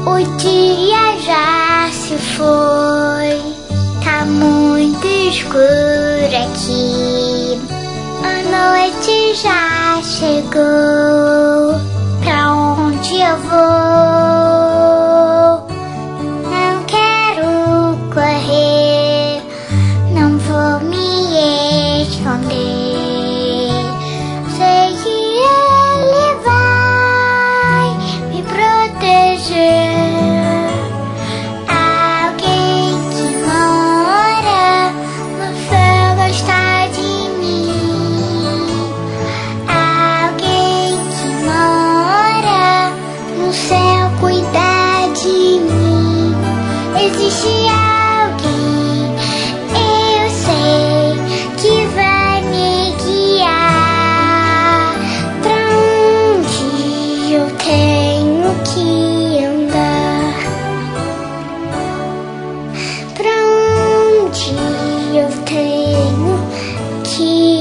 O dia já se foi, tá muito escuro aqui. A noite já chegou, pra onde eu vou? Não quero correr, não vou me esconder. Sei que ele vai me proteger. Alguém que mora no céu gosta de mim. Alguém que mora no céu cuida de mim. Existe alguém, eu sei, que vai me guiar pra onde eu tenho que andar, pra onde eu tenho que